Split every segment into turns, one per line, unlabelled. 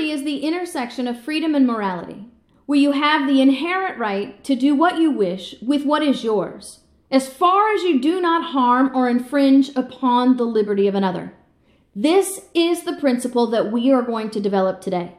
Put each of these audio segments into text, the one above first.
liberty is the intersection of freedom and morality, where you have the inherent right to do what you wish with what is yours, as far as you do not harm or infringe upon the liberty of another. This is the principle that we are going to develop today.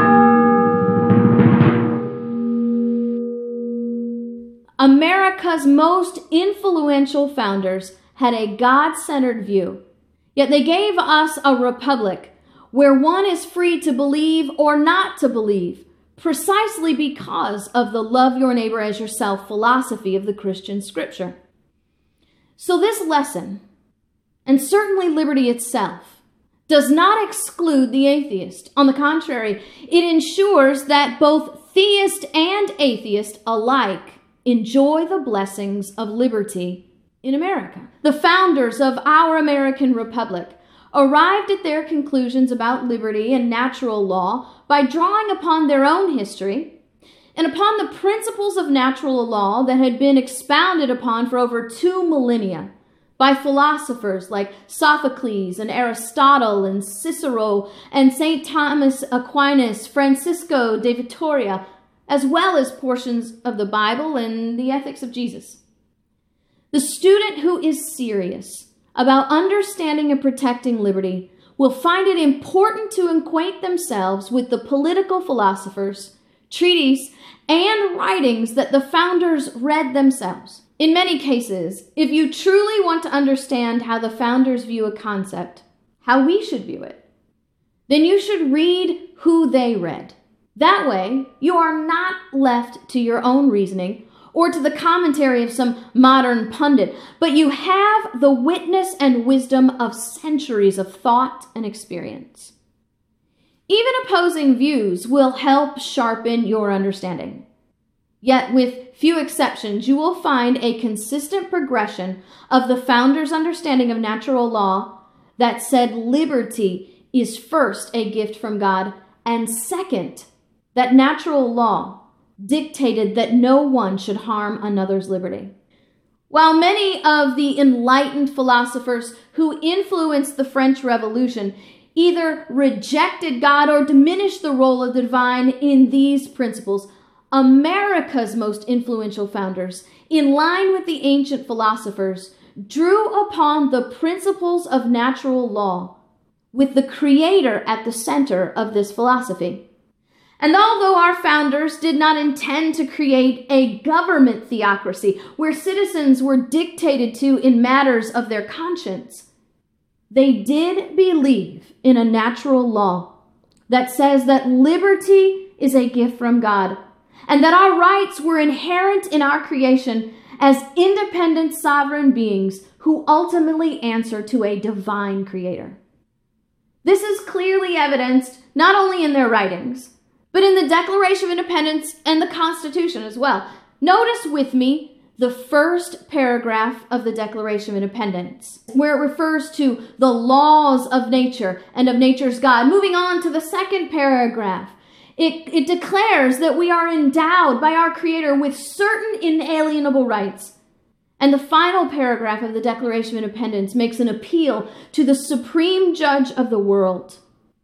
America's most influential founders had a God-centered view, yet they gave us a republic where one is free to believe or not to believe, precisely because of the love your neighbor as yourself philosophy of the Christian scripture. So this lesson, and certainly liberty itself, does not exclude the atheist. On the contrary, it ensures that both theist and atheist alike enjoy the blessings of liberty in America. The founders of our American Republic arrived at their conclusions about liberty and natural law by drawing upon their own history and upon the principles of natural law that had been expounded upon for over 2 millennia by philosophers like Sophocles and Aristotle and Cicero and St. Thomas Aquinas, Francisco de Vitoria, as well as portions of the Bible and the ethics of Jesus. The student who is serious about understanding and protecting liberty will find it important to acquaint themselves with the political philosophers, treatises, and writings that the founders read themselves. In many cases, if you truly want to understand how the founders view a concept, how we should view it, then you should read who they read. That way, you are not left to your own reasoning or to the commentary of some modern pundit, but you have the witness and wisdom of centuries of thought and experience. Even opposing views will help sharpen your understanding. Yet, with few exceptions, you will find a consistent progression of the founders' understanding of natural law that said liberty is first a gift from God, and second, that natural law dictated that no one should harm another's liberty. While many of the enlightened philosophers who influenced the French Revolution either rejected God or diminished the role of the divine in these principles, America's most influential founders, in line with the ancient philosophers, drew upon the principles of natural law, with the Creator at the center of this philosophy. And although our founders did not intend to create a government theocracy where citizens were dictated to in matters of their conscience, they did believe in a natural law that says that liberty is a gift from God and that our rights were inherent in our creation as independent sovereign beings who ultimately answer to a divine creator. This is clearly evidenced not only in their writings, but in the Declaration of Independence and the Constitution as well. Notice with me the first paragraph of the Declaration of Independence, where it refers to the laws of nature and of nature's God. Moving on to the second paragraph, it declares that we are endowed by our Creator with certain inalienable rights. And the final paragraph of the Declaration of Independence makes an appeal to the supreme judge of the world,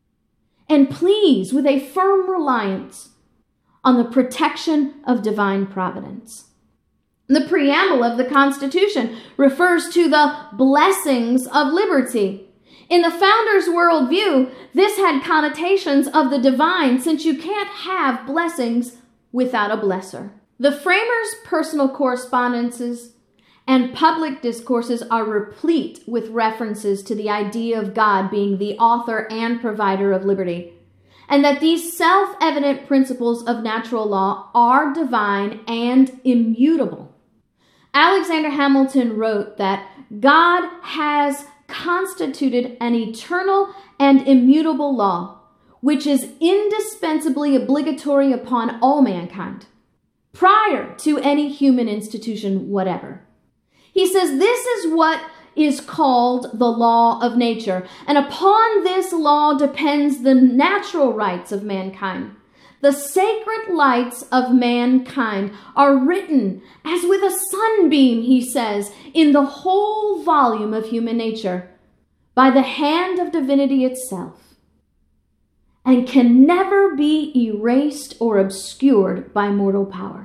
and pleads with a firm reliance on the protection of divine providence. The preamble of the Constitution refers to the blessings of liberty. In the founders' worldview, this had connotations of the divine, since you can't have blessings without a blesser. The framers' personal correspondences and public discourses are replete with references to the idea of God being the author and provider of liberty, and that these self-evident principles of natural law are divine and immutable. Alexander Hamilton wrote that God has constituted an eternal and immutable law, which is indispensably obligatory upon all mankind, prior to any human institution whatever. He says this is what is called the law of nature, and upon this law depends the natural rights of mankind. The sacred lights of mankind are written as with a sunbeam, he says, in the whole volume of human nature, by the hand of divinity itself. and can never be erased or obscured by mortal power.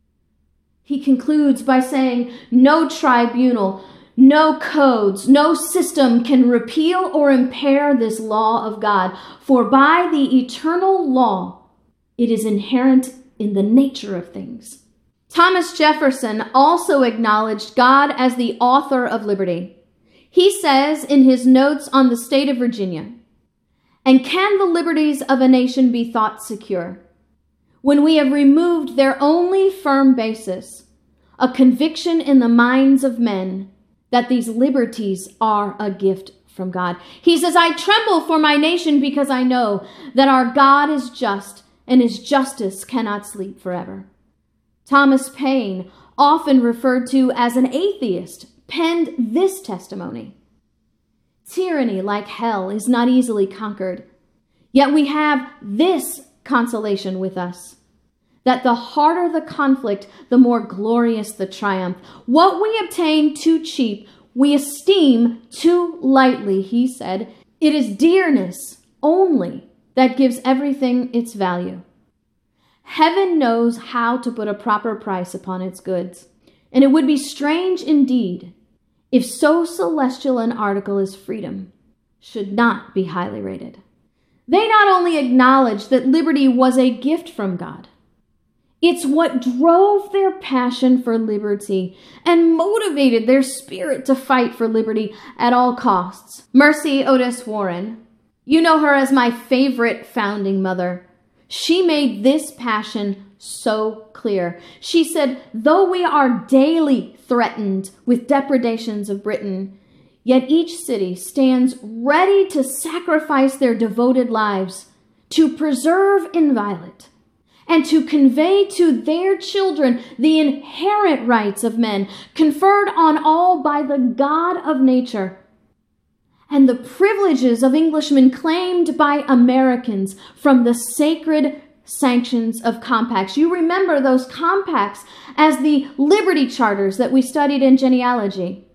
He concludes by saying, no tribunal, no codes, no system can repeal or impair this law of God, for by the eternal law, it is inherent in the nature of things. Thomas Jefferson also acknowledged God as the author of liberty. He says in his notes on the state of Virginia, "And can the liberties of a nation be thought secure, when we have removed their only firm basis, a conviction in the minds of men that these liberties are a gift from God?" He says, "I tremble for my nation because I know that our God is just and his justice cannot sleep forever." Thomas Paine, often referred to as an atheist, penned this testimony: "Tyranny, like hell, is not easily conquered. Yet we have this consolation with us, that the harder the conflict, the more glorious the triumph. What we obtain too cheap, we esteem too lightly," he said. "It is dearness only that gives everything its value. Heaven knows how to put a proper price upon its goods, and it would be strange indeed if so celestial an article as freedom should not be highly rated." They not only acknowledged that liberty was a gift from God, it's what drove their passion for liberty and motivated their spirit to fight for liberty at all costs. Mercy Otis Warren, you know her as my favorite founding mother. She made this passion so clear. She said, "Though we are daily threatened with depredations of Britain, yet each city stands ready to sacrifice their devoted lives to preserve inviolate and to convey to their children the inherent rights of men conferred on all by the God of nature, and the privileges of Englishmen claimed by Americans from the sacred sanctions of compacts." You remember those compacts as the Liberty Charters that we studied in genealogy.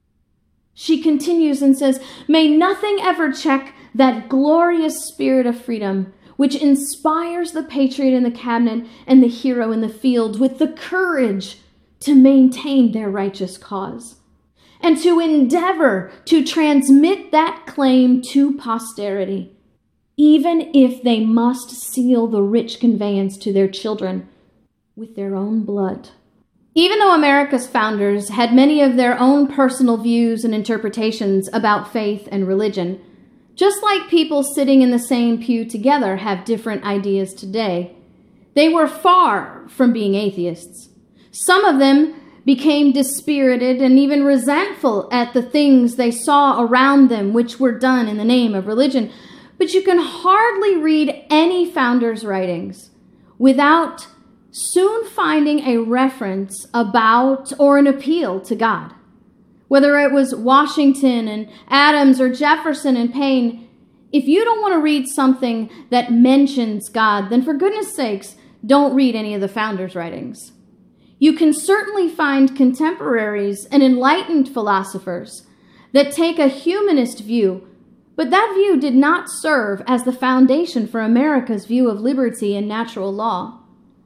She continues and says, "May nothing ever check that glorious spirit of freedom which inspires the patriot in the cabinet and the hero in the field with the courage to maintain their righteous cause, and to endeavor to transmit that claim to posterity, even if they must seal the rich conveyance to their children with their own blood." Even though America's founders had many of their own personal views and interpretations about faith and religion, just like people sitting in the same pew together have different ideas today, they were far from being atheists. Some of them became dispirited and even resentful at the things they saw around them which were done in the name of religion. But you can hardly read any founder's writings without soon finding a reference about or an appeal to God. Whether it was Washington and Adams or Jefferson and Paine, if you don't want to read something that mentions God, then for goodness sakes, don't read any of the founders' writings. You can certainly find contemporaries and enlightened philosophers that take a humanist view, but that view did not serve as the foundation for America's view of liberty and natural law.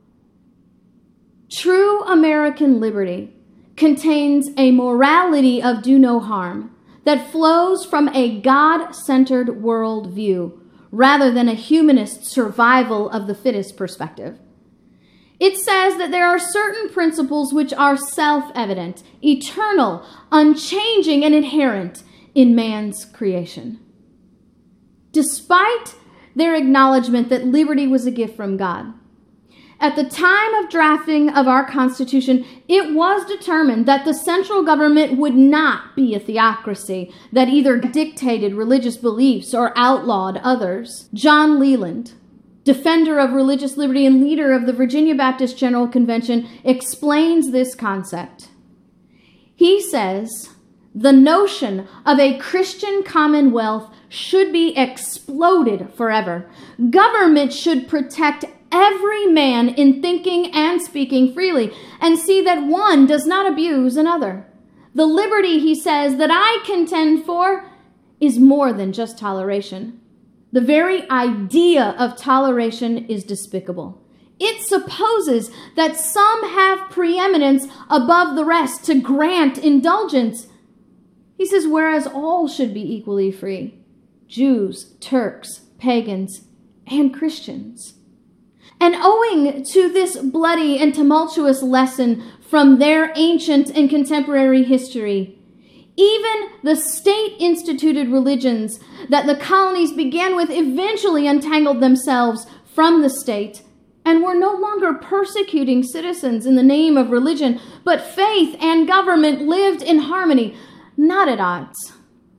True American liberty contains a morality of do no harm that flows from a God-centered worldview rather than a humanist survival of the fittest perspective. It says that there are certain principles which are self-evident, eternal, unchanging, and inherent in man's creation. Despite their acknowledgement that liberty was a gift from God, at the time of drafting of our Constitution, it was determined that the central government would not be a theocracy that either dictated religious beliefs or outlawed others. John Leland, defender of religious liberty and leader of the Virginia Baptist General Convention, explains this concept. He says, "The notion of a Christian commonwealth should be exploded forever. Government should protect every man in thinking and speaking freely, and see that one does not abuse another. The liberty," he says, "that I contend for is more than just toleration. The very idea of toleration is despicable. It supposes that some have preeminence above the rest to grant indulgence. He says, whereas all should be equally free, Jews, Turks, pagans, and Christians. And owing to this bloody and tumultuous lesson from their ancient and contemporary history, even the state-instituted religions that the colonies began with eventually untangled themselves from the state and were no longer persecuting citizens in the name of religion, but faith and government lived in harmony, not at odds.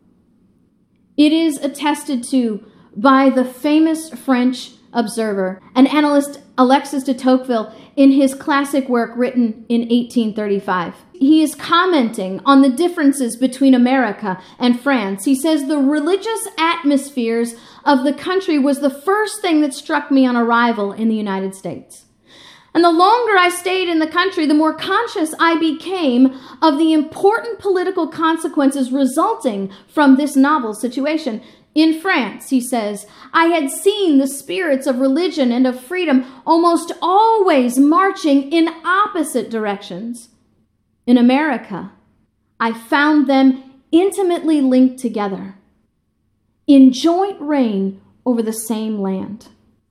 It is attested to by the famous French observer and analyst Alexis de Tocqueville in his classic work written in 1835. He is commenting on the differences between America and France. He says, the religious atmospheres of the country was the first thing that struck me on arrival in the United States. And the longer I stayed in the country, the more conscious I became of the important political consequences resulting from this novel situation. In France, he says, I had seen the spirits of religion and of freedom almost always marching in opposite directions. In America, I found them intimately linked together, in joint reign over the same land.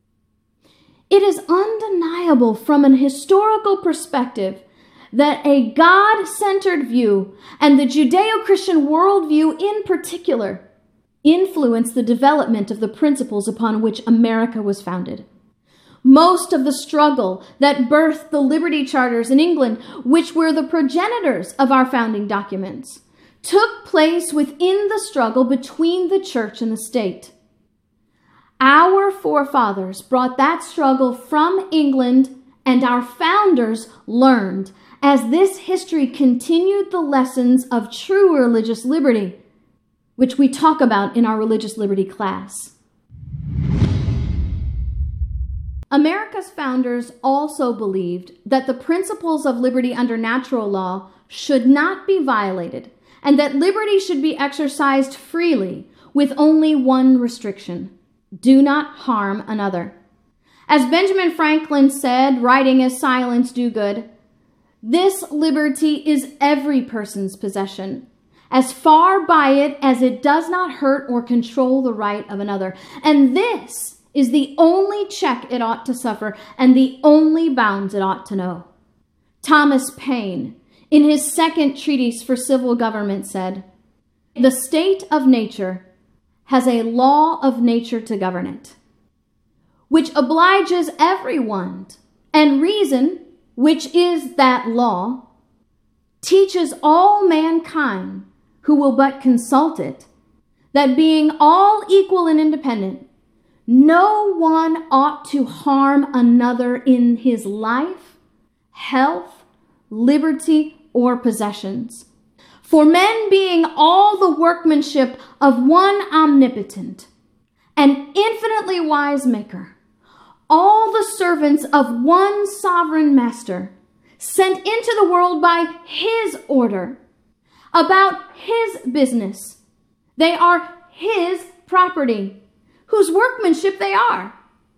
It is undeniable from an historical perspective that a God-centered view, and the Judeo-Christian worldview in particular, influenced the development of the principles upon which America was founded. Most of the struggle that birthed the Liberty Charters in England, which were the progenitors of our founding documents, took place within the struggle between the church and the state. Our forefathers brought that struggle from England, and our founders learned, as this history continued, the lessons of true religious liberty, which we talk about in our religious liberty class. America's founders also believed that the principles of liberty under natural law should not be violated, and that liberty should be exercised freely with only one restriction: do not harm another. As Benjamin Franklin said, writing as Silence Do Good, this liberty is every person's possession, as far by it as it does not hurt or control the right of another. And this is the only check it ought to suffer, and the only bounds it ought to know. Thomas Paine, in his second treatise for civil government, said, the state of nature has a law of nature to govern it, which obliges everyone, and reason, which is that law, teaches all mankind who will but consult it, that being all equal and independent, no one ought to harm another in his life, health, liberty, or possessions. For men being all the workmanship of one omnipotent and infinitely wise maker, all the servants of one sovereign master, sent into the world by his order, about his business. They are his property, whose workmanship they are,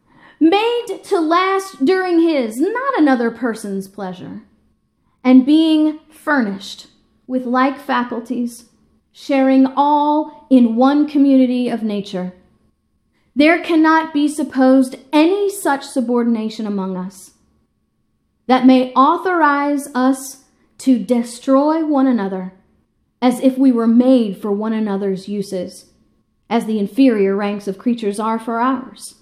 made to last during his, not another person's pleasure, and being furnished with like faculties, sharing all in one community of nature. There cannot be supposed any such subordination among us that may authorize us to destroy one another as if we were made for one another's uses, as the inferior ranks of creatures are for ours.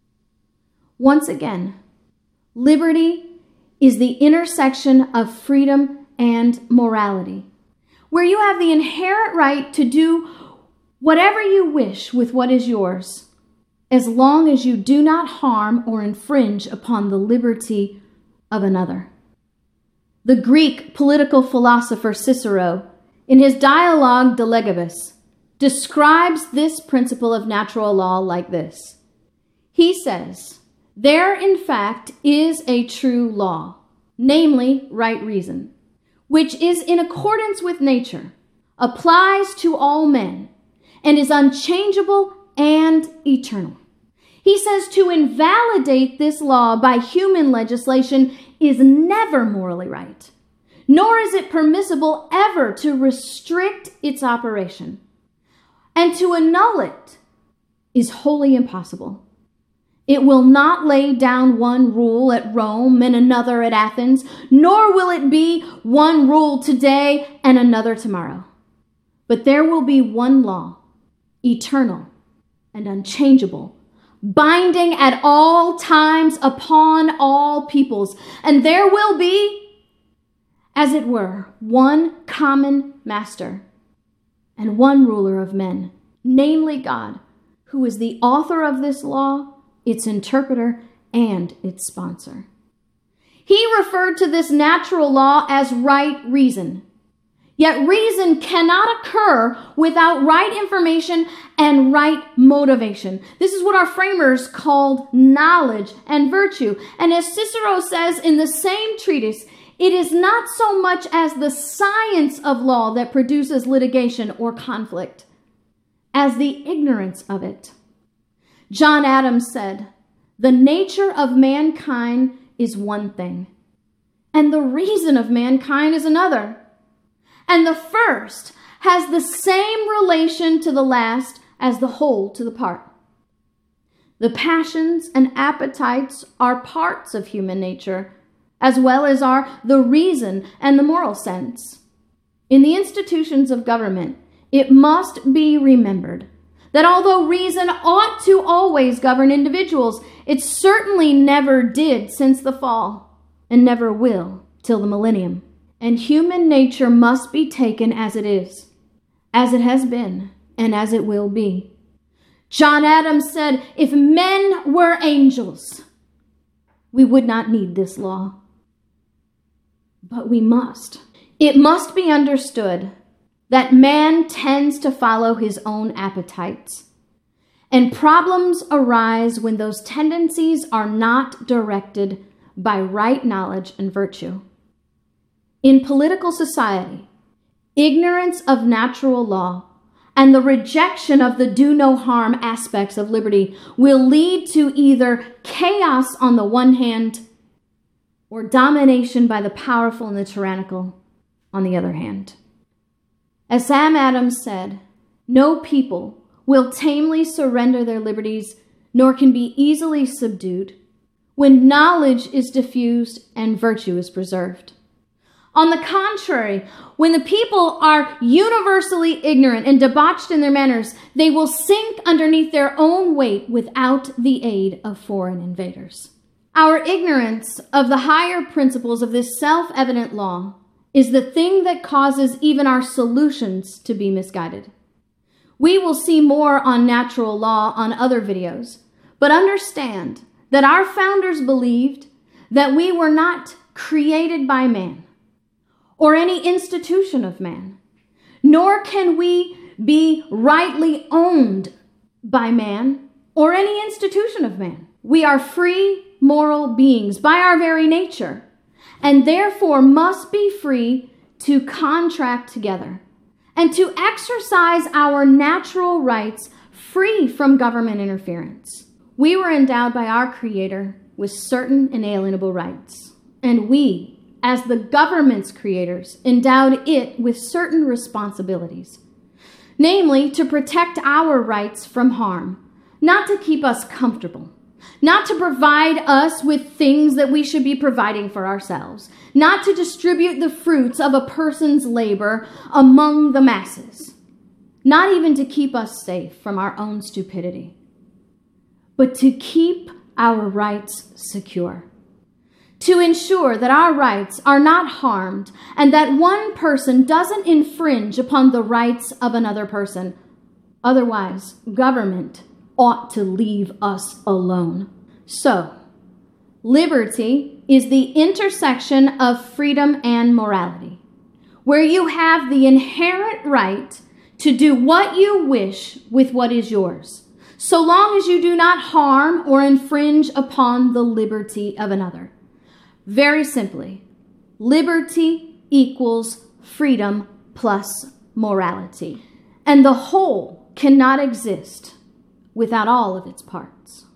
Once again, liberty is the intersection of freedom and morality, where you have the inherent right to do whatever you wish with what is yours, as long as you do not harm or infringe upon the liberty of another. The Greek political philosopher Cicero, in his dialogue De Legibus, describes this principle of natural law like this. He says, there in fact is a true law, namely right reason, which is in accordance with nature, applies to all men, and is unchangeable and eternal. He says to invalidate this law by human legislation is never morally right, nor is it permissible ever to restrict its operation. And to annul it is wholly impossible. It will not lay down one rule at Rome and another at Athens, nor will it be one rule today and another tomorrow. But there will be one law, eternal and unchangeable, binding at all times upon all peoples. And there will be, as it were, one common master and one ruler of men, namely God, who is the author of this law, its interpreter, and its sponsor. He referred to this natural law as right reason. Yet reason cannot occur without right information and right motivation. This is what our framers called knowledge and virtue. And as Cicero says in the same treatise, it is not so much as the science of law that produces litigation or conflict, as the ignorance of it. John Adams said, "The nature of mankind is one thing, and the reason of mankind is another. And the first has the same relation to the last as the whole to the part. The passions and appetites are parts of human nature, as well as are the reason and the moral sense. In the institutions of government, it must be remembered that although reason ought to always govern individuals, it certainly never did since the fall, and never will till the millennium. And human nature must be taken as it is, as it has been, and as it will be." John Adams said, "If men were angels, we would not need this law. But we must. It must be understood that man tends to follow his own appetites, and problems arise when those tendencies are not directed by right knowledge and virtue. In political society, ignorance of natural law and the rejection of the do no harm aspects of liberty will lead to either chaos on the one hand or domination by the powerful and the tyrannical on the other hand. As Sam Adams said, no people will tamely surrender their liberties, nor can be easily subdued, when knowledge is diffused and virtue is preserved. On the contrary, when the people are universally ignorant and debauched in their manners, they will sink underneath their own weight without the aid of foreign invaders. Our ignorance of the higher principles of this self-evident law is the thing that causes even our solutions to be misguided. We will see more on natural law on other videos, but understand that our founders believed that we were not created by man or any institution of man, nor can we be rightly owned by man or any institution of man. We are free moral beings by our very nature, and therefore must be free to contract together and to exercise our natural rights free from government interference. We were endowed by our Creator with certain inalienable rights, and we, as the government's creators, endowed it with certain responsibilities, namely to protect our rights from harm, not to keep us comfortable, not to provide us with things that we should be providing for ourselves, not to distribute the fruits of a person's labor among the masses, not even to keep us safe from our own stupidity, but to keep our rights secure, to ensure that our rights are not harmed and that one person doesn't infringe upon the rights of another person. Otherwise, government ought to leave us alone. So, liberty is the intersection of freedom and morality, where you have the inherent right to do what you wish with what is yours, so long as you do not harm or infringe upon the liberty of another. Very simply, liberty equals freedom plus morality. And the whole cannot exist without all of its parts.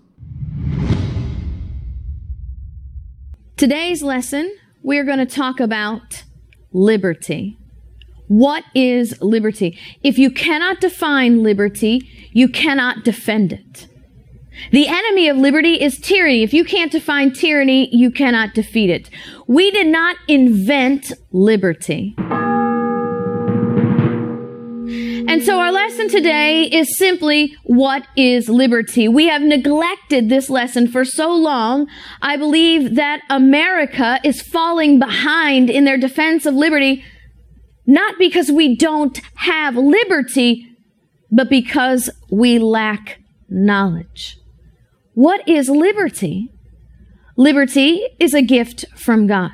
Today's lesson, we're going to talk about liberty. What is liberty? If you cannot define liberty, you cannot defend it. The enemy of liberty is tyranny. If you can't define tyranny, you cannot defeat it. We did not invent liberty. And so our lesson today is simply, what is liberty? We have neglected this lesson for so long. I believe that America is falling behind in their defense of liberty, not because we don't have liberty, but because we lack knowledge. What is liberty? Liberty is a gift from God.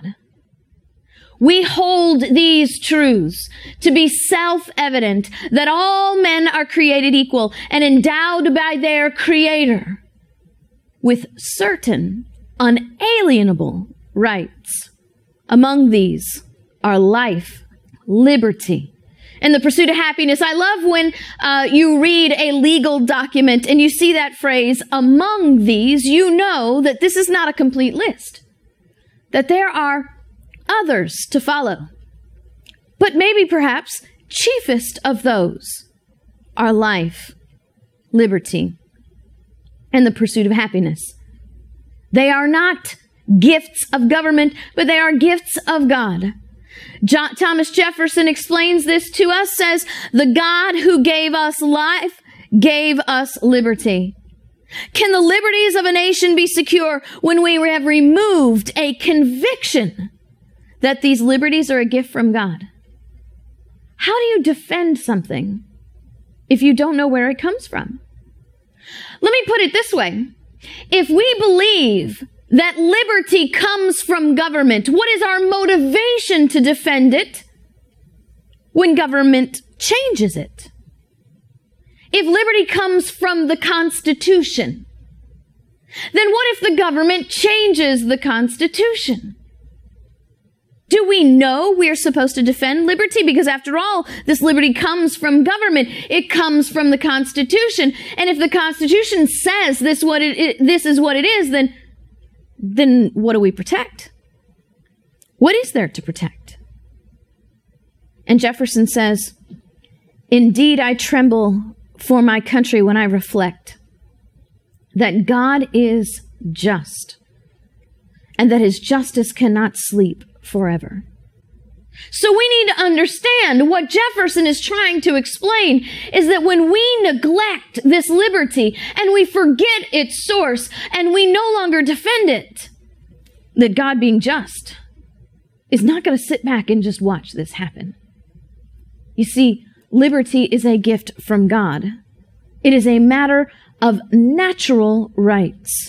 We hold these truths to be self-evident, that all men are created equal and endowed by their Creator with certain unalienable rights. Among these are life, liberty, and the pursuit of happiness. I love when you read a legal document and you see that phrase, among these. You know that this is not a complete list, that there are others to follow. But maybe perhaps chiefest of those are life, liberty, and the pursuit of happiness. They are not gifts of government, but they are gifts of God. Thomas Jefferson explains this to us, says, the God who gave us life gave us liberty. Can the liberties of a nation be secure when we have removed a conviction that these liberties are a gift from God? How do you defend something if you don't know where it comes from? Let me put it this way. If we believe that liberty comes from government, what is our motivation to defend it when government changes it? If liberty comes from the Constitution, then what if the government changes the Constitution? Do we know we're supposed to defend liberty? Because after all, this liberty comes from government. It comes from the Constitution. And if the Constitution says this is what it is, then what do we protect? What is there to protect? And Jefferson says, indeed, I tremble for my country when I reflect that God is just and that his justice cannot sleep forever. So we need to understand what Jefferson is trying to explain is that when we neglect this liberty and we forget its source and we no longer defend it, that God being just is not going to sit back and just watch this happen. You see, liberty is a gift from God. It is a matter of natural rights.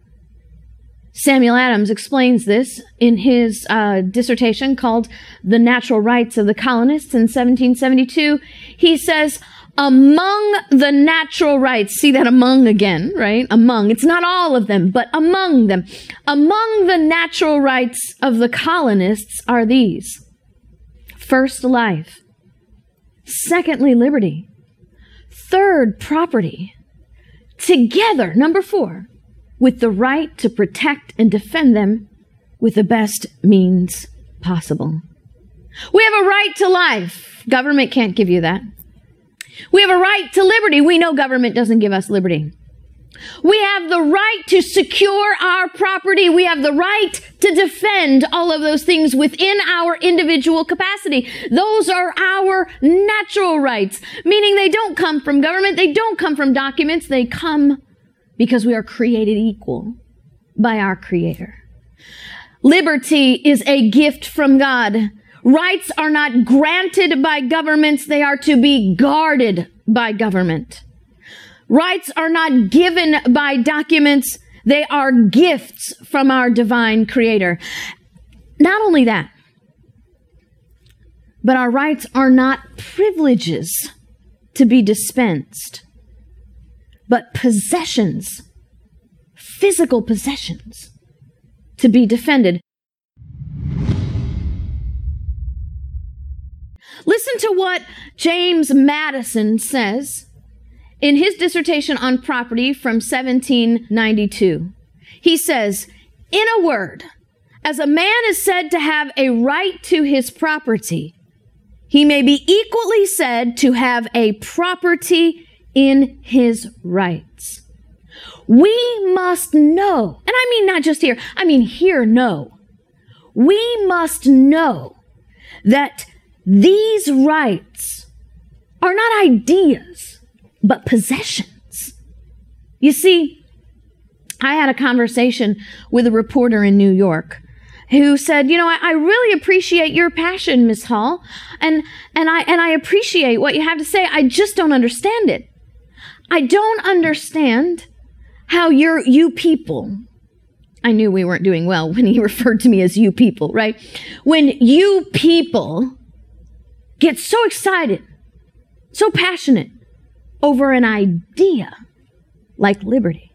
Samuel Adams explains this in his dissertation called The Natural Rights of the Colonists in 1772. He says, among the natural rights, see that among again, right? Among, it's not all of them, but among them. Among the natural rights of the colonists are these. First, life. Secondly, liberty. Third, property. Together, number 4, with the right to protect and defend them with the best means possible. We have a right to life. Government can't give you that. We have a right to liberty. We know government doesn't give us liberty. We have the right to secure our property. We have the right to defend all of those things within our individual capacity. Those are our natural rights, meaning they don't come from government. They don't come from documents. They come because we are created equal by our Creator. Liberty is a gift from God. Rights are not granted by governments. They are to be guarded by government. Rights are not given by documents. They are gifts from our divine Creator. Not only that, but our rights are not privileges to be dispensed, but possessions, physical possessions, to be defended. Listen to what James Madison says in his dissertation on property from 1792. He says, in a word, as a man is said to have a right to his property, he may be equally said to have a property in his rights. We must know, and I mean not just here, I mean here know. We must know that these rights are not ideas, but possessions. You see, I had a conversation with a reporter in New York who said, I really appreciate your passion, Miss Hall, and I appreciate what you have to say. I just don't understand it. I don't understand how you people, I knew we weren't doing well when he referred to me as you people, right? When you people get so excited, so passionate over an idea like liberty.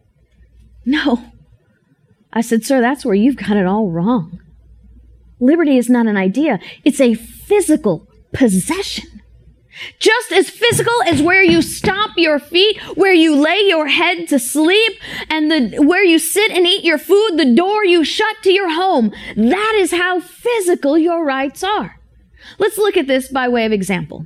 No. I said, sir, that's where you've got it all wrong. Liberty is not an idea. It's a physical possession. Just as physical as where you stomp your feet, where you lay your head to sleep, and where you sit and eat your food, the door you shut to your home. That is how physical your rights are. Let's look at this by way of example.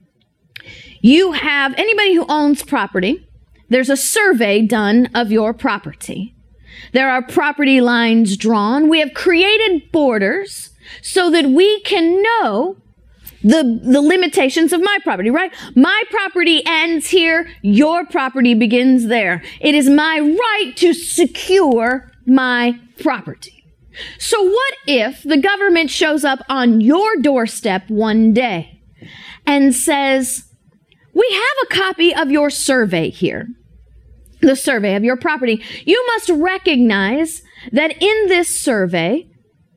You have anybody who owns property, there's a survey done of your property. There are property lines drawn. We have created borders so that we can know the limitations of my property, right? My property ends here. Your property begins there. It is my right to secure my property. So what if the government shows up on your doorstep one day and says, we have a copy of your survey here, the survey of your property. You must recognize that in this survey,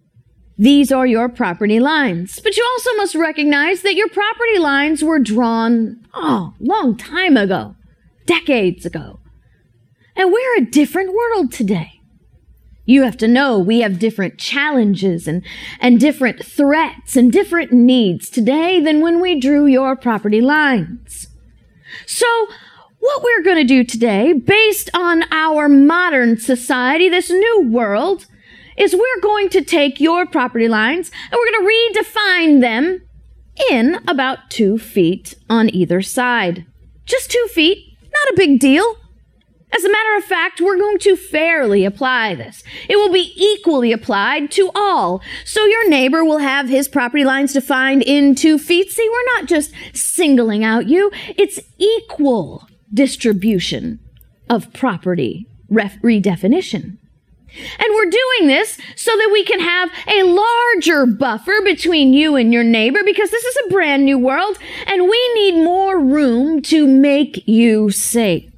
these are your property lines. But you also must recognize that your property lines were drawn, long time ago, decades ago. And we're a different world today. You have to know we have different challenges and different threats and different needs today than when we drew your property lines. So what we're going to do today, based on our modern society, this new world, is we're going to take your property lines and we're going to redefine them in about 2 feet on either side. Just 2 feet, not a big deal. As a matter of fact, we're going to fairly apply this. It will be equally applied to all. So your neighbor will have his property lines defined in 2 feet. See, we're not just singling out you. It's equal distribution of property redefinition. And we're doing this so that we can have a larger buffer between you and your neighbor, because this is a brand new world and we need more room to make you safe.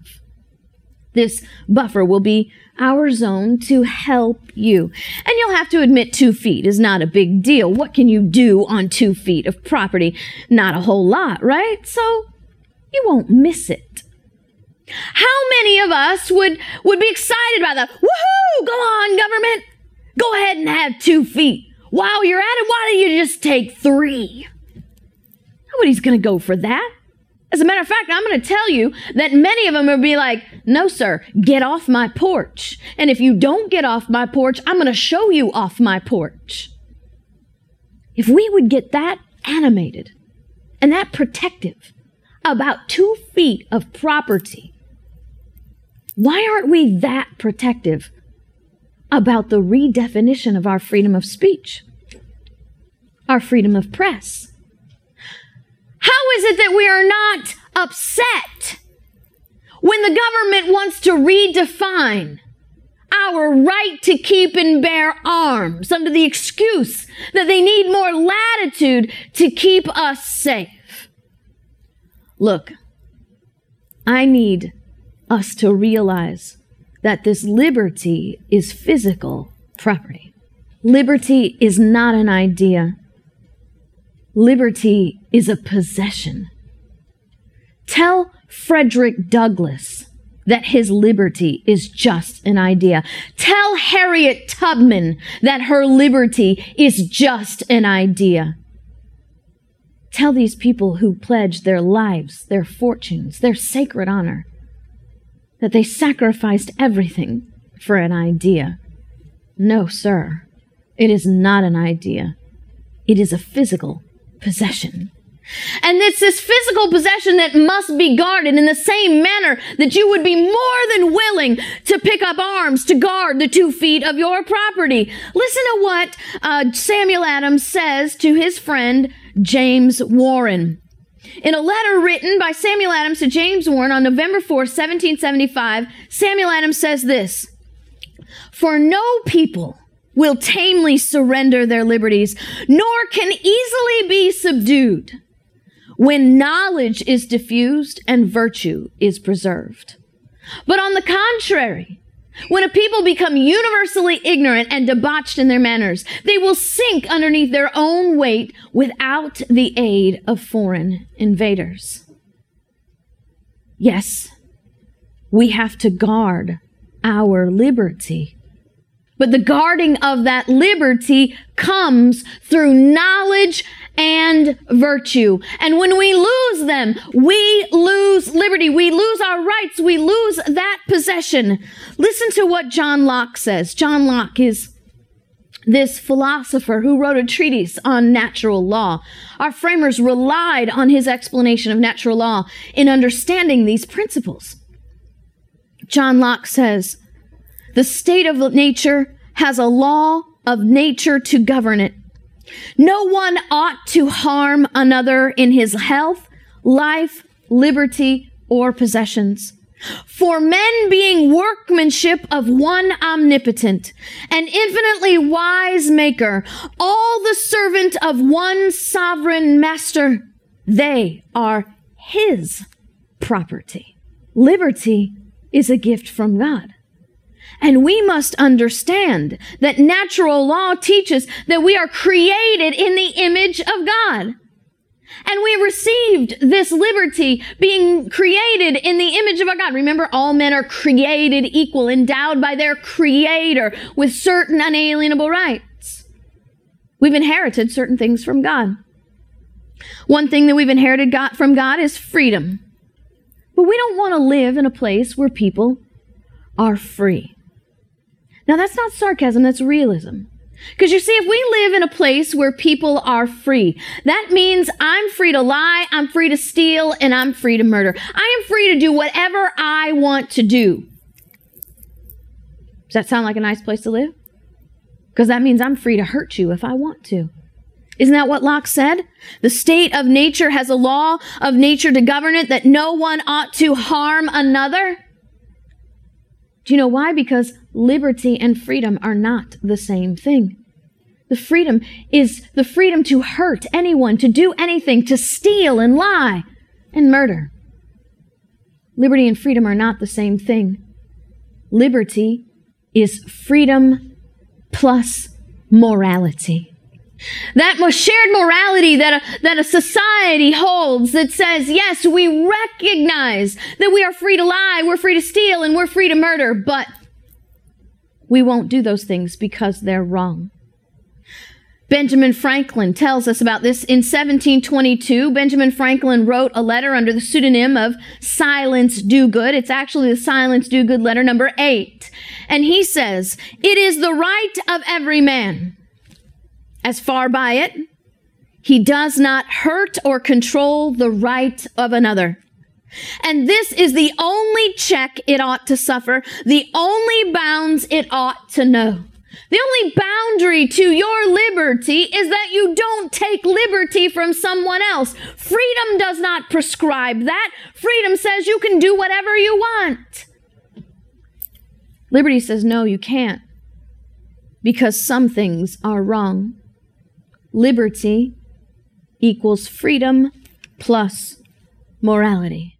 This buffer will be our zone to help you. And you'll have to admit 2 feet is not a big deal. What can you do on 2 feet of property? Not a whole lot, right? So you won't miss it. How many of us would be excited about that? Woohoo! Go on, government. Go ahead and have 2 feet. While you're at it, why don't you just take 3? Nobody's going to go for that. As a matter of fact, I'm going to tell you that many of them will be like, no, sir, get off my porch. And if you don't get off my porch, I'm going to show you off my porch. If we would get that animated and that protective about 2 feet of property, why aren't we that protective about the redefinition of our freedom of speech, our freedom of press? How is it that we are not upset when the government wants to redefine our right to keep and bear arms under the excuse that they need more latitude to keep us safe? Look, I need us to realize that this liberty is physical property. Liberty is not an idea. Liberty is a possession. Tell Frederick Douglass that his liberty is just an idea. Tell Harriet Tubman that her liberty is just an idea. Tell these people who pledged their lives, their fortunes, their sacred honor, that they sacrificed everything for an idea. No, sir, it is not an idea. It is a physical possession. And it's this physical possession that must be guarded in the same manner that you would be more than willing to pick up arms to guard the 2 feet of your property. Listen to what Samuel Adams says to his friend James Warren. In a letter written by Samuel Adams to James Warren on November 4, 1775, Samuel Adams says this: "For no people will tamely surrender their liberties, nor can easily be subdued, when knowledge is diffused and virtue is preserved. But on the contrary, when a people become universally ignorant and debauched in their manners, they will sink underneath their own weight without the aid of foreign invaders." Yes, we have to guard our liberty. But the guarding of that liberty comes through knowledge and virtue. And when we lose them, we lose liberty. We lose our rights. We lose that possession. Listen to what John Locke says. John Locke is this philosopher who wrote a treatise on natural law. Our framers relied on his explanation of natural law in understanding these principles. John Locke says, "The state of nature has a law of nature to govern it. No one ought to harm another in his health, life, liberty, or possessions. For men being workmanship of one omnipotent and infinitely wise maker, all the servant of one sovereign master, they are his property." Liberty is a gift from God. And we must understand that natural law teaches that we are created in the image of God. And we received this liberty being created in the image of our God. Remember, all men are created equal, endowed by their Creator with certain unalienable rights. We've inherited certain things from God. One thing that we've inherited from God is freedom. But we don't want to live in a place where people are free. Now, that's not sarcasm, that's realism. Because you see, if we live in a place where people are free, that means I'm free to lie, I'm free to steal, and I'm free to murder. I am free to do whatever I want to do. Does that sound like a nice place to live? Because that means I'm free to hurt you if I want to. Isn't that what Locke said? The state of nature has a law of nature to govern it, that no one ought to harm another. Do you know why? Because liberty and freedom are not the same thing. The freedom is the freedom to hurt anyone, to do anything, to steal and lie and murder. Liberty and freedom are not the same thing. Liberty is freedom plus morality. That shared morality that a society holds that says, yes, we recognize that we are free to lie, we're free to steal, and we're free to murder, but we won't do those things because they're wrong. Benjamin Franklin tells us about this. In 1722, Benjamin Franklin wrote a letter under the pseudonym of Silence Dogood. It's actually the Silence Dogood letter number 8. And he says, "It is the right of every man, as far by it, he does not hurt or control the right of another. And this is the only check it ought to suffer, the only bounds it ought to know. The only boundary to your liberty is that you don't take liberty from someone else. Freedom does not prescribe that. Freedom says you can do whatever you want. Liberty says, no, you can't, because some things are wrong. Liberty equals freedom plus morality."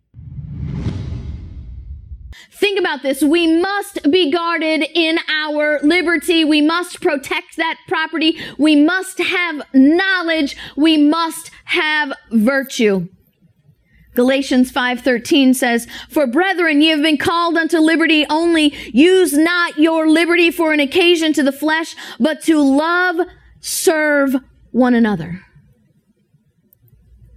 Think about this. We must be guarded in our liberty. We must protect that property. We must have knowledge. We must have virtue. Galatians 5:13 says, "For brethren, ye have been called unto liberty, only use not your liberty for an occasion to the flesh, but to love, serve one another."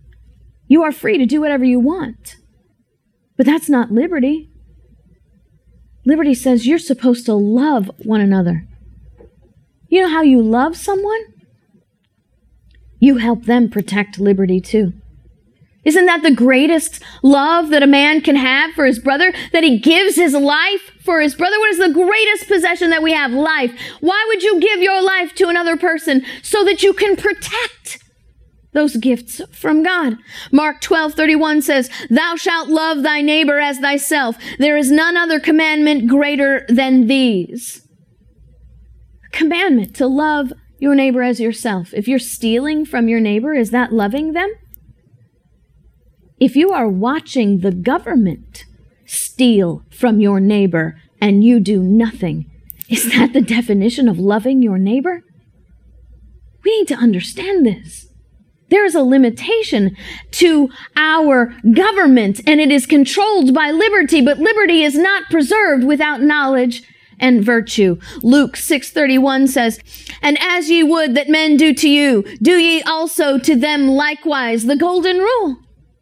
You are free to do whatever you want. But that's not liberty. Liberty says you're supposed to love one another. You know how you love someone? You help them protect liberty too. Isn't that the greatest love that a man can have for his brother? That he gives his life for his brother? What is the greatest possession that we have? Life. Why would you give your life to another person? So that you can protect those gifts from God. Mark 12:31 says, "Thou shalt love thy neighbor as thyself. There is none other commandment greater than these." Commandment to love your neighbor as yourself. If you're stealing from your neighbor, is that loving them? If you are watching the government steal from your neighbor and you do nothing, is that the definition of loving your neighbor? We need to understand this. There is a limitation to our government, and it is controlled by liberty, but liberty is not preserved without knowledge and virtue. Luke 6:31 says, "And as ye would that men do to you, do ye also to them likewise." The golden rule.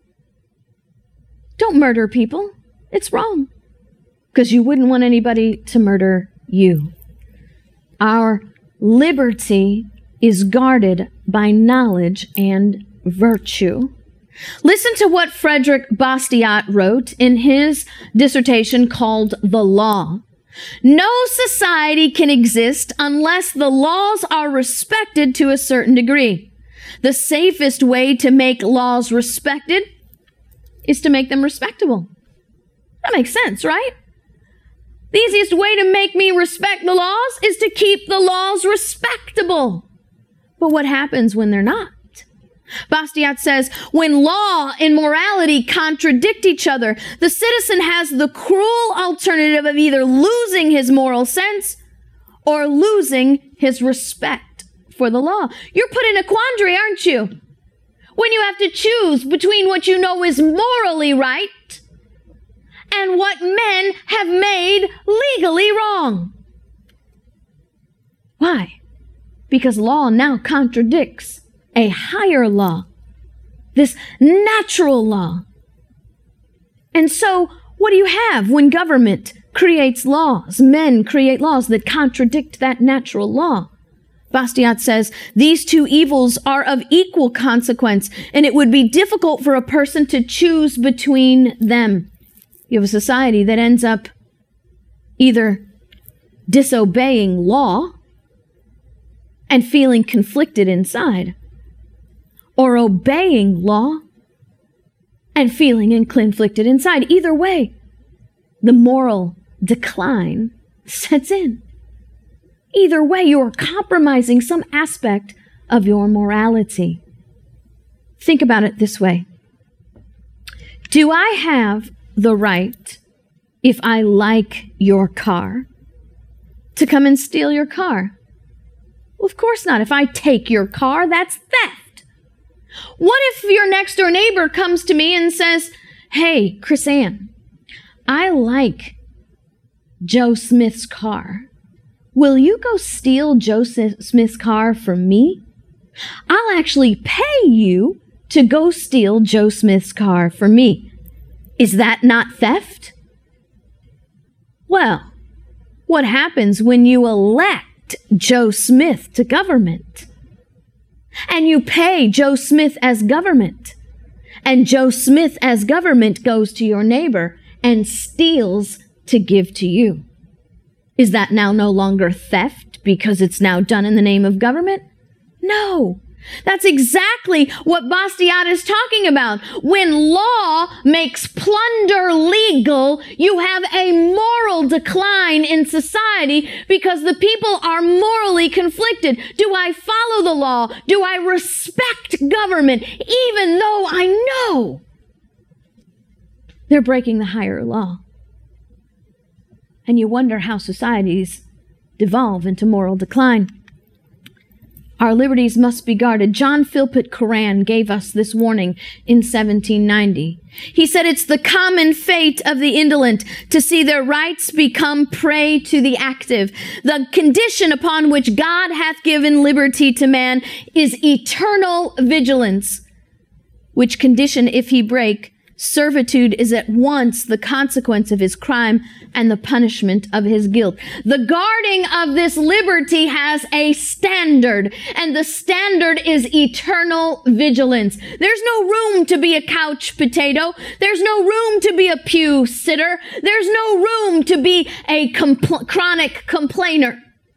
Don't murder people. It's wrong. Because you wouldn't want anybody to murder you. Our liberty is guarded by knowledge and virtue. Listen to what Frederick Bastiat wrote in his dissertation called The Law. "No society can exist unless the laws are respected to a certain degree. The safest way to make laws respected is to make them respectable." That makes sense, right? The easiest way to make me respect the laws is to keep the laws respectable. But what happens when they're not? Bastiat says, when law and morality contradict each other, the citizen has the cruel alternative of either losing his moral sense or losing his respect for the law. You're put in a quandary, aren't you? When you have to choose between what you know is morally right and what men have made legally wrong. Why? Because law now contradicts a higher law, this natural law. And so, what do you have when government creates laws? Men create laws that contradict that natural law. Bastiat says, these two evils are of equal consequence, and it would be difficult for a person to choose between them. You have a society that ends up either disobeying law and feeling conflicted inside, or obeying law and feeling conflicted inside. Either way, the moral decline sets in. Either way, you're compromising some aspect of your morality. Think about it this way. Do I have the right, if I like your car, to come and steal your car? Well, of course not. If I take your car, that's theft. What if your next door neighbor comes to me and says, "Hey, Chris Ann, I like Joe Smith's car. Will you go steal Joe Smith's car from me? I'll actually pay you to go steal Joe Smith's car for me." Is that not theft? Well, what happens when you elect Joe Smith to government? And you pay Joe Smith as government. And Joe Smith as government goes to your neighbor and steals to give to you. Is that now no longer theft because it's now done in the name of government? No. That's exactly what Bastiat is talking about. When law makes plunder legal, you have a moral decline in society because the people are morally conflicted. Do I follow the law? Do I respect government even though I know they're breaking the higher law? And you wonder how societies devolve into moral decline. Our liberties must be guarded. John Philpott Curran gave us this warning in 1790. He said it's the common fate of the indolent to see their rights become prey to the active. The condition upon which God hath given liberty to man is eternal vigilance, which condition, if he break, servitude is at once the consequence of his crime and the punishment of his guilt. The guarding of this liberty has a standard, and the standard is eternal vigilance. There's no room to be a couch potato. There's no room to be a pew sitter. There's no room to be a chronic complainer.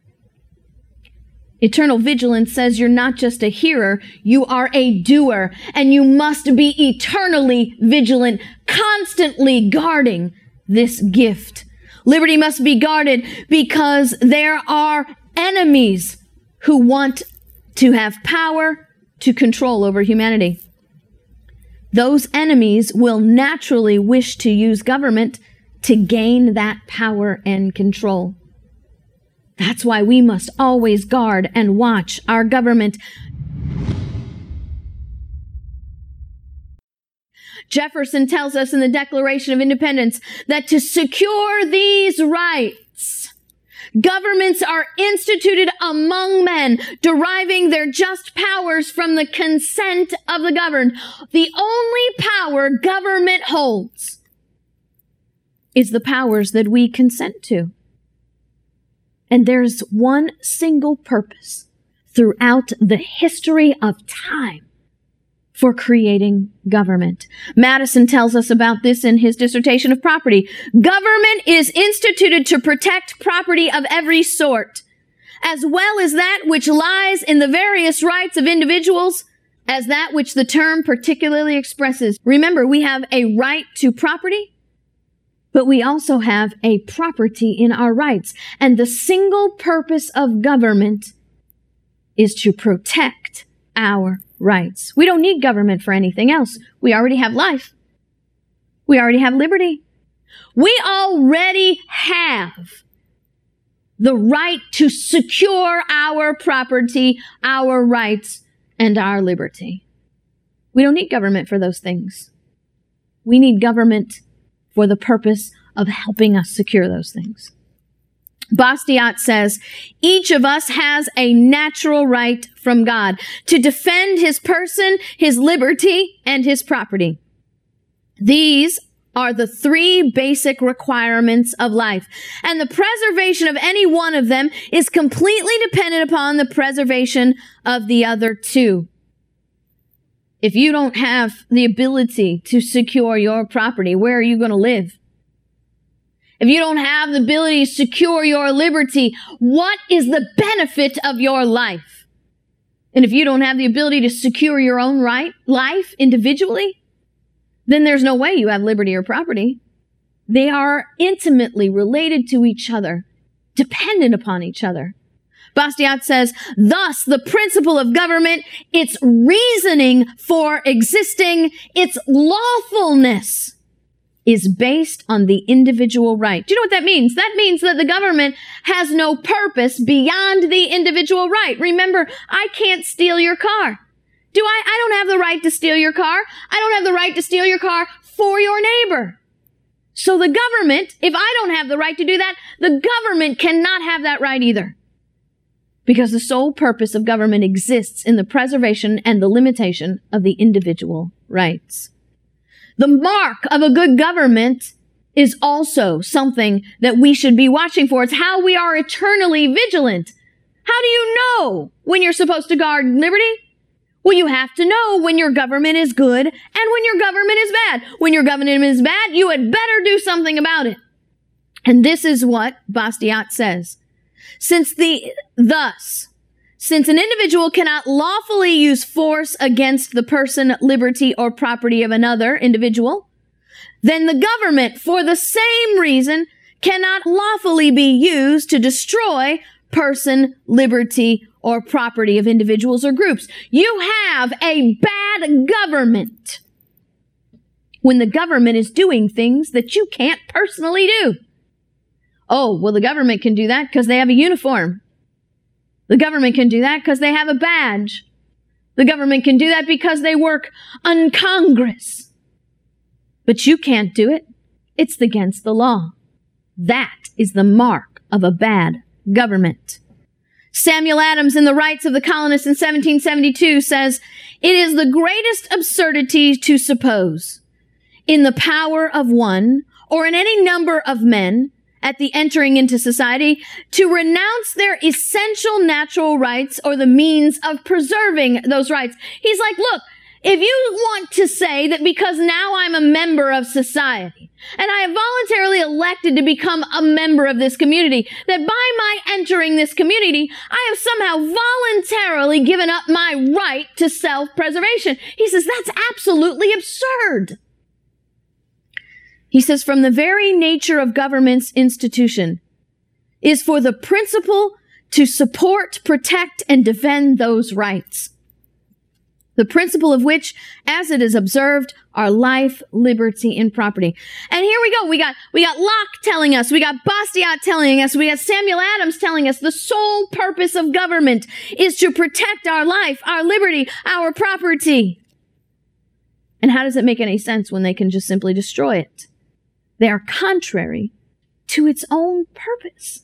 Eternal vigilance says you're not just a hearer, you are a doer, and you must be eternally vigilant, constantly guarding this gift. Liberty must be guarded because there are enemies who want to have power to control over humanity. Those enemies will naturally wish to use government to gain that power and control. That's why we must always guard and watch our government. Jefferson tells us in the Declaration of Independence that to secure these rights, governments are instituted among men, deriving their just powers from the consent of the governed. The only power government holds is the powers that we consent to. And there's one single purpose throughout the history of time for creating government. Madison tells us about this in his dissertation of property. Government is instituted to protect property of every sort, as well as that which lies in the various rights of individuals, as that which the term particularly expresses. Remember, we have a right to property, but we also have a property in our rights. And the single purpose of government is to protect our rights. We don't need government for anything else. We already have life. We already have liberty. We already have the right to secure our property, our rights, and our liberty. We don't need government for those things. We need government for the purpose of helping us secure those things. Bastiat says, each of us has a natural right from God to defend his person, his liberty, and his property. These are the three basic requirements of life, and the preservation of any one of them is completely dependent upon the preservation of the other two. If you don't have the ability to secure your property, where are you going to live? If you don't have the ability to secure your liberty, what is the benefit of your life? And if you don't have the ability to secure your own life individually, then there's no way you have liberty or property. They are intimately related to each other, dependent upon each other. Bastiat says, thus the principle of government, its reasoning for existing, its lawfulness is based on the individual right. Do you know what that means? That means that the government has no purpose beyond the individual right. Remember, I can't steal your car. I don't have the right to steal your car. I don't have the right to steal your car for your neighbor. So the government, if I don't have the right to do that, the government cannot have that right either. Because the sole purpose of government exists in the preservation and the limitation of the individual rights. The mark of a good government is also something that we should be watching for. It's how we are eternally vigilant. How do you know when you're supposed to guard liberty? Well, you have to know when your government is good and when your government is bad. When your government is bad, you had better do something about it. And this is what Bastiat says. Since an individual cannot lawfully use force against the person, liberty, or property of another individual, then the government, for the same reason, cannot lawfully be used to destroy person, liberty, or property of individuals or groups. You have a bad government when the government is doing things that you can't personally do. Oh, well, the government can do that because they have a uniform. The government can do that because they have a badge. The government can do that because they work on Congress. But you can't do it. It's against the law. That is the mark of a bad government. Samuel Adams in The Rights of the Colonists in 1772 says, "It is the greatest absurdity to suppose in the power of one or in any number of men at the entering into society to renounce their essential natural rights or the means of preserving those rights." He's like, look, if you want to say that because now I'm a member of society and I have voluntarily elected to become a member of this community, that by my entering this community, I have somehow voluntarily given up my right to self-preservation. He says that's absolutely absurd. He says, from the very nature of government's institution is for the principle to support, protect, and defend those rights. The principle of which, as it is observed, are life, liberty, and property. And here we go. We got Locke telling us, we got Bastiat telling us, we got Samuel Adams telling us the sole purpose of government is to protect our life, our liberty, our property. And how does it make any sense when they can just simply destroy it? They are contrary to its own purpose.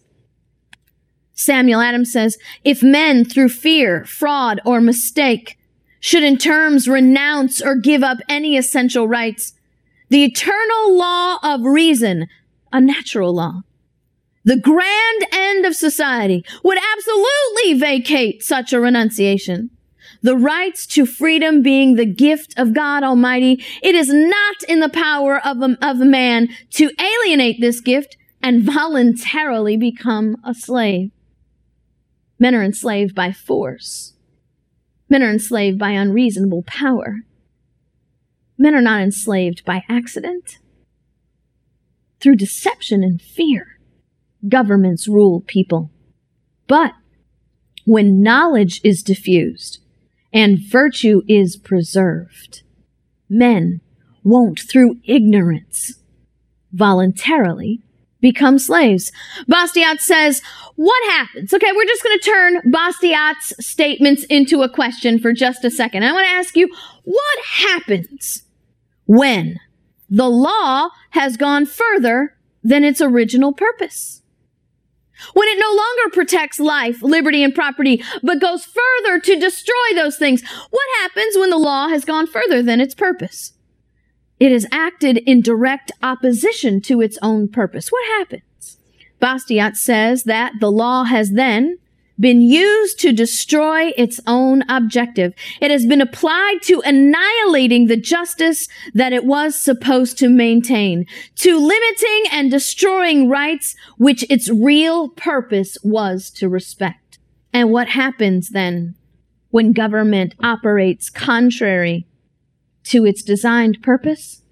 Samuel Adams says, if men through fear, fraud, or mistake should in terms renounce or give up any essential rights, the eternal law of reason, a natural law, the grand end of society, would absolutely vacate such a renunciation. The rights to freedom being the gift of God Almighty, it is not in the power of a man to alienate this gift and voluntarily become a slave. Men are enslaved by force. Men are enslaved by unreasonable power. Men are not enslaved by accident. Through deception and fear, governments rule people. But when knowledge is diffused and virtue is preserved, men won't, through ignorance, voluntarily become slaves. Bastiat says, what happens? Okay, we're just going to turn Bastiat's statements into a question for just a second. I want to ask you, what happens when the law has gone further than its original purpose? When it no longer protects life, liberty, and property, but goes further to destroy those things? What happens when the law has gone further than its purpose? It has acted in direct opposition to its own purpose. What happens? Bastiat says that the law has then been used to destroy its own objective. It has been applied to annihilating the justice that it was supposed to maintain, to limiting and destroying rights which its real purpose was to respect. And what happens then when government operates contrary to its designed purpose?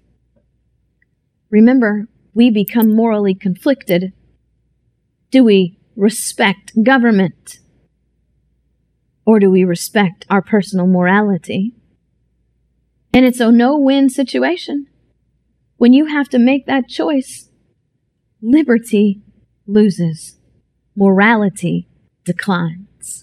Remember, we become morally conflicted. Do we respect government? Or do we respect our personal morality? And it's a no-win situation. When you have to make that choice, liberty loses, morality declines.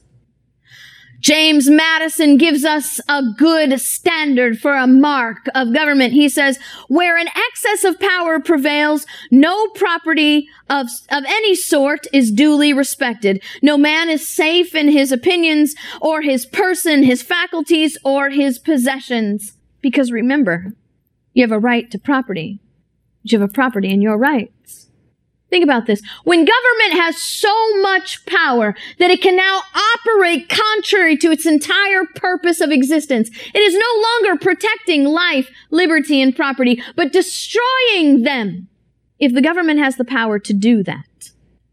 James Madison gives us a good standard for a mark of government. He says, where an excess of power prevails, no property of any sort is duly respected. No man is safe in his opinions or his person, his faculties, or his possessions. Because remember, you have a right to property. You have a property in your rights. Think about this. When government has so much power that it can now operate contrary to its entire purpose of existence, it is no longer protecting life, liberty, and property, but destroying them. If the government has the power to do that,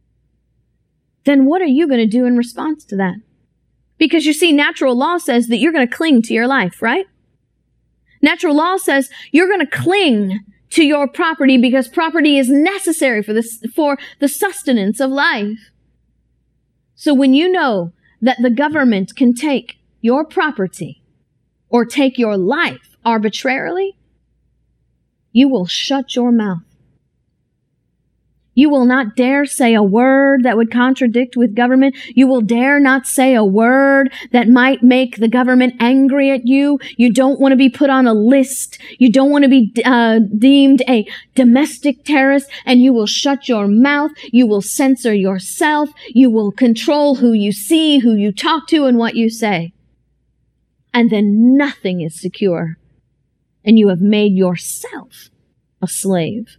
then what are you going to do in response to that? Because you see, natural law says that you're going to cling to your life, right? Natural law says you're going to cling to your property because property is necessary for the sustenance of life. So when you know that the government can take your property or take your life arbitrarily, you will shut your mouth. You will not dare say a word that would contradict with government. You will dare not say a word that might make the government angry at you. You don't want to be put on a list. You don't want to be deemed a domestic terrorist, and you will shut your mouth. You will censor yourself. You will control who you see, who you talk to, and what you say. And then nothing is secure, and you have made yourself a slave.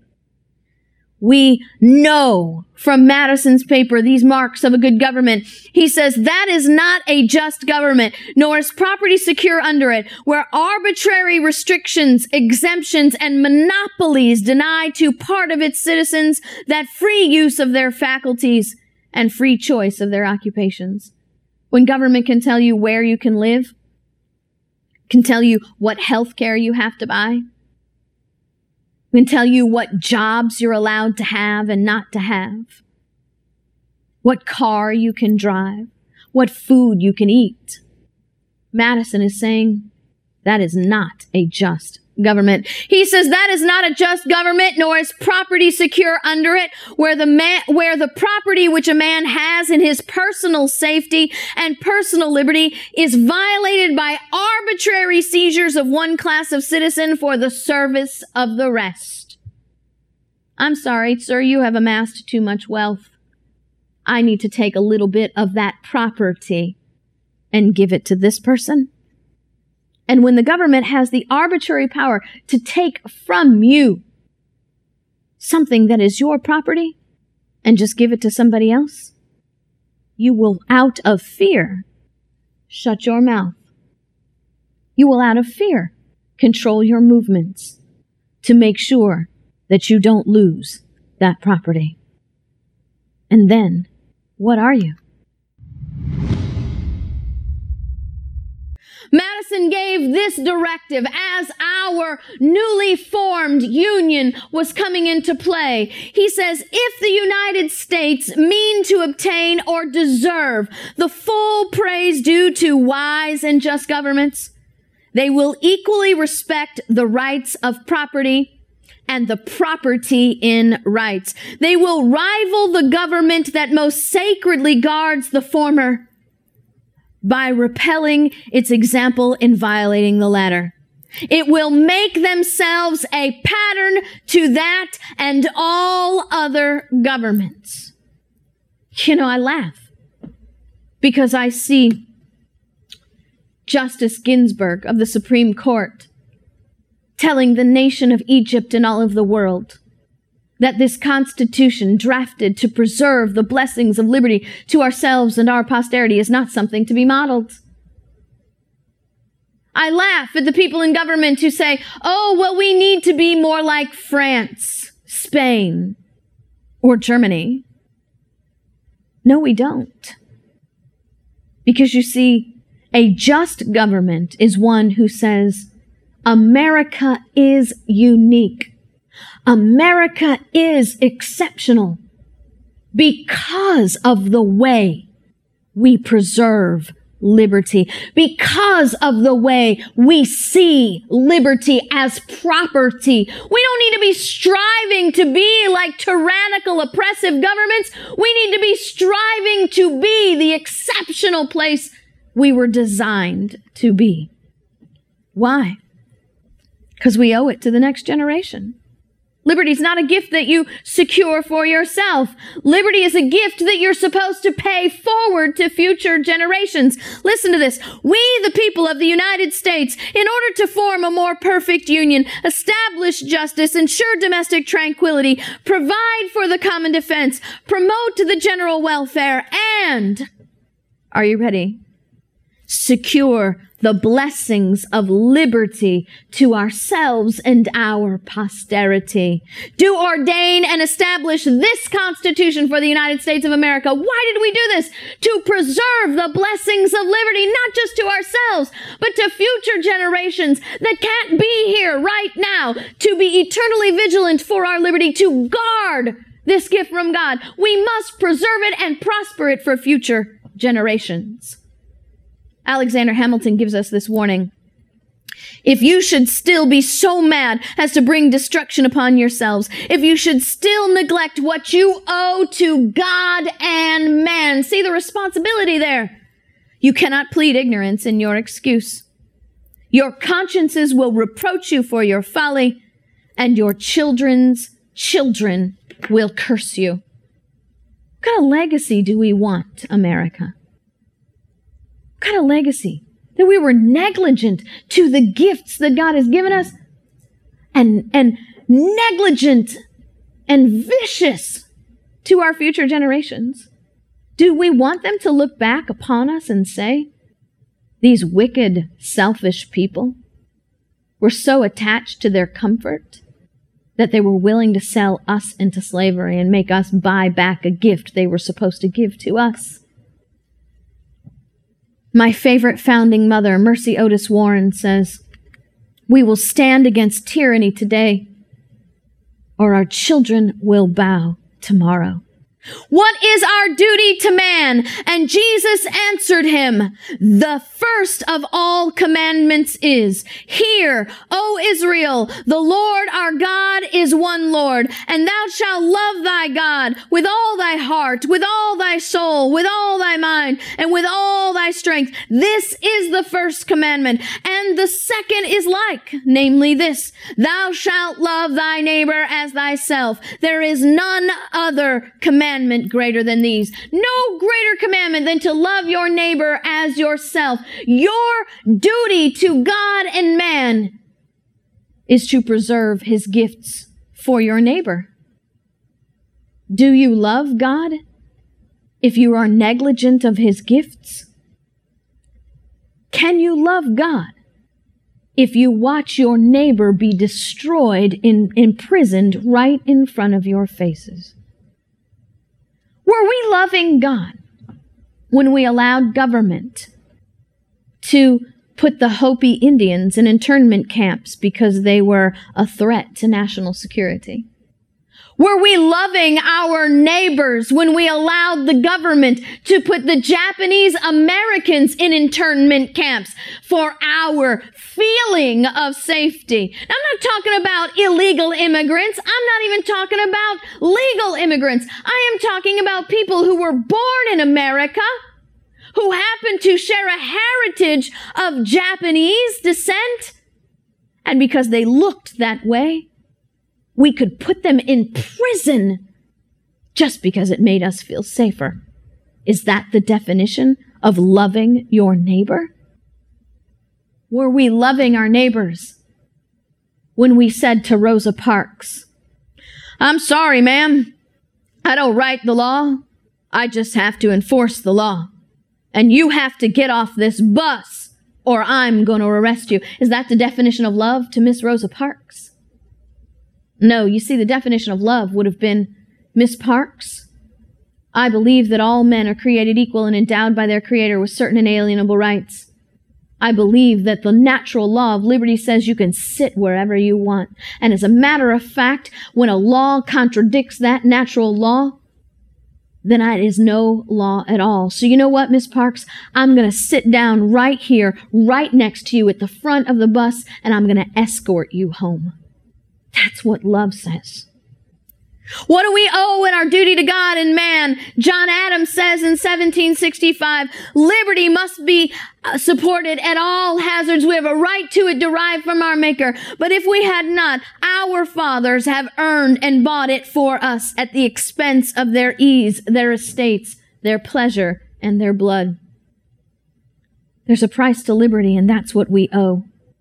We know from Madison's paper these marks of a good government. He says, that is not a just government, nor is property secure under it, where arbitrary restrictions, exemptions, and monopolies deny to part of its citizens that free use of their faculties and free choice of their occupations. When government can tell you where you can live, can tell you what health care you have to buy, can tell you what jobs you're allowed to have and not to have, what car you can drive, what food you can eat. Madison is saying that is not a just government. He says that is not a just government, nor is property secure under it, where the property which a man has in his personal safety and personal liberty is violated by arbitrary seizures of one class of citizen for the service of the rest. I'm sorry, sir, you have amassed too much wealth. I need to take a little bit of that property and give it to this person. And when the government has the arbitrary power to take from you something that is your property and just give it to somebody else, you will, out of fear, shut your mouth. You will, out of fear, control your movements to make sure that you don't lose that property. And then, what are you? Madison gave this directive as our newly formed union was coming into play. He says, if the United States mean to obtain or deserve the full praise due to wise and just governments, they will equally respect the rights of property and the property in rights. They will rival the government that most sacredly guards the former by repelling its example in violating the latter. It will make themselves a pattern to that and all other governments. You know, I laugh because I see Justice Ginsburg of the Supreme Court telling the nation of Egypt and all of the world that this Constitution, drafted to preserve the blessings of liberty to ourselves and our posterity, is not something to be modeled. I laugh at the people in government who say, oh, well, we need to be more like France, Spain, or Germany. No, we don't. Because you see, a just government is one who says, America is unique. America is exceptional because of the way we preserve liberty, because of the way we see liberty as property. We don't need to be striving to be like tyrannical, oppressive governments. We need to be striving to be the exceptional place we were designed to be. Why? Because we owe it to the next generation. Liberty is not a gift that you secure for yourself. Liberty is a gift that you're supposed to pay forward to future generations. Listen to this. We, the people of the United States, in order to form a more perfect union, establish justice, ensure domestic tranquility, provide for the common defense, promote the general welfare, and, are you ready? Secure the blessings of liberty to ourselves and our posterity. Do ordain and establish this Constitution for the United States of America. Why did we do this? To preserve the blessings of liberty, not just to ourselves, but to future generations that can't be here right now, to be eternally vigilant for our liberty, to guard this gift from God. We must preserve it and prosper it for future generations. Alexander Hamilton gives us this warning. if you should still be so mad as to bring destruction upon yourselves, if you should still neglect what you owe to God and man. See the responsibility there. You cannot plead ignorance in your excuse. Your consciences will reproach you for your folly, and your children's children will curse you. What kind of legacy do we want, America? What kind of legacy? That we were negligent to the gifts that God has given us, and negligent and vicious to our future generations. Do we want them to look back upon us and say, these wicked, selfish people were so attached to their comfort that they were willing to sell us into slavery and make us buy back a gift they were supposed to give to us? My favorite founding mother, Mercy Otis Warren, says, "We will stand against tyranny today, or our children will bow tomorrow." What is our duty to man? And Jesus answered him, the first of all commandments is, Hear, O Israel, the Lord our God is one Lord, and thou shalt love thy God with all thy heart, with all thy soul, with all thy mind, and with all thy strength. This is the first commandment. And the second is like, namely this, Thou shalt love thy neighbor as thyself. There is none other commandment greater than these. No greater commandment than to love your neighbor as yourself. Your duty to God and man is to preserve his gifts for your neighbor. Do you love God if you are negligent of his gifts? Can you love God if you watch your neighbor be destroyed, imprisoned right in front of your faces? Were we loving God when we allowed government to put the Hopi Indians in internment camps because they were a threat to national security? Were we loving our neighbors when we allowed the government to put the Japanese Americans in internment camps for our feeling of safety? Now, I'm not talking about illegal immigrants. I'm not even talking about legal immigrants. I am talking about people who were born in America, who happen to share a heritage of Japanese descent, and because they looked that way, we could put them in prison just because it made us feel safer. Is that the definition of loving your neighbor? Were we loving our neighbors when we said to Rosa Parks, "I'm sorry, ma'am, I don't write the law. I just have to enforce the law. And you have to get off this bus or I'm going to arrest you"? Is that the definition of love to Miss Rosa Parks? No, you see, the definition of love would have been, Miss Parks, I believe that all men are created equal and endowed by their Creator with certain inalienable rights. I believe that the natural law of liberty says you can sit wherever you want. And as a matter of fact, when a law contradicts that natural law, then it is no law at all. So you know what, Miss Parks? I'm going to sit down right here, right next to you at the front of the bus, and I'm going to escort you home. That's what love says. What do we owe in our duty to God and man? John Adams says in 1765, liberty must be supported at all hazards. We have a right to it derived from our Maker. But if we had not, our fathers have earned and bought it for us at the expense of their ease, their estates, their pleasure, and their blood. There's a price to liberty, and that's what we owe.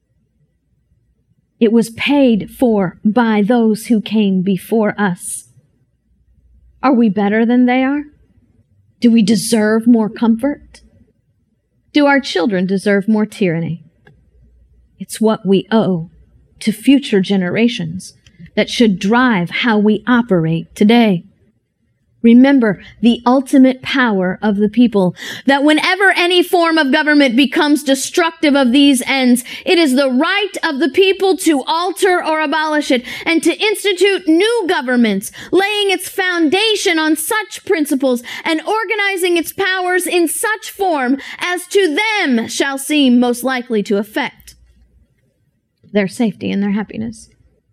It was paid for by those who came before us. Are we better than they are? Do we deserve more comfort? Do our children deserve more tyranny? It's what we owe to future generations that should drive how we operate today. Remember the ultimate power of the people, that whenever any form of government becomes destructive of these ends, it is the right of the people to alter or abolish it and to institute new governments, laying its foundation on such principles and organizing its powers in such form as to them shall seem most likely to affect their safety and their happiness.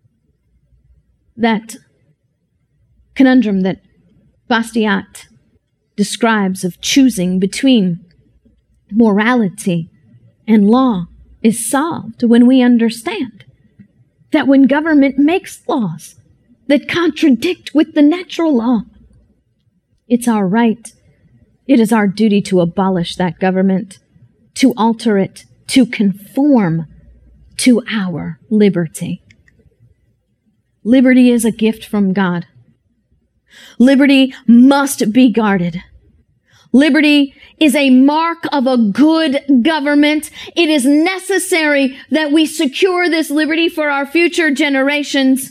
That conundrum that Bastiat describes of choosing between morality and law is solved when we understand that when government makes laws that contradict with the natural law, it's our right, it is our duty to abolish that government, to alter it, to conform to our liberty. Liberty is a gift from God. Liberty must be guarded. Liberty is a mark of a good government. It is necessary that we secure this liberty for our future generations.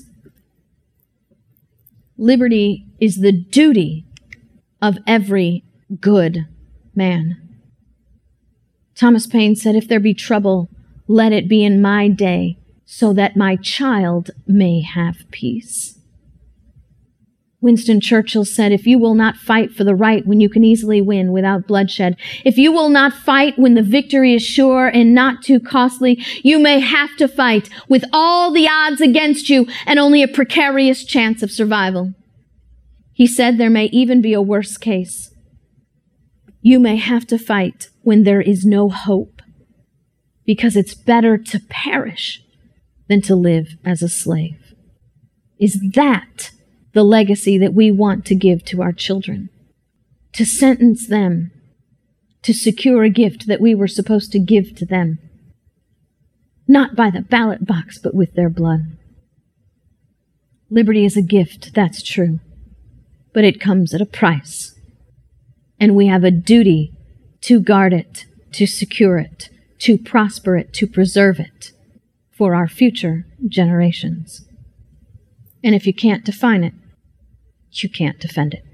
Liberty is the duty of every good man. Thomas Paine said, "If there be trouble, let it be in my day, so that my child may have peace." Winston Churchill said, "If you will not fight for the right when you can easily win without bloodshed, if you will not fight when the victory is sure and not too costly, you may have to fight with all the odds against you and only a precarious chance of survival." He said, "There may even be a worse case. You may have to fight when there is no hope, because it's better to perish than to live as a slave." Is that the legacy that we want to give to our children? To sentence them to secure a gift that we were supposed to give to them, not by the ballot box, but with their blood. Liberty is a gift, that's true, but it comes at a price. And we have a duty to guard it, to secure it, to prosper it, to preserve it for our future generations. And if you can't define it, you can't defend it.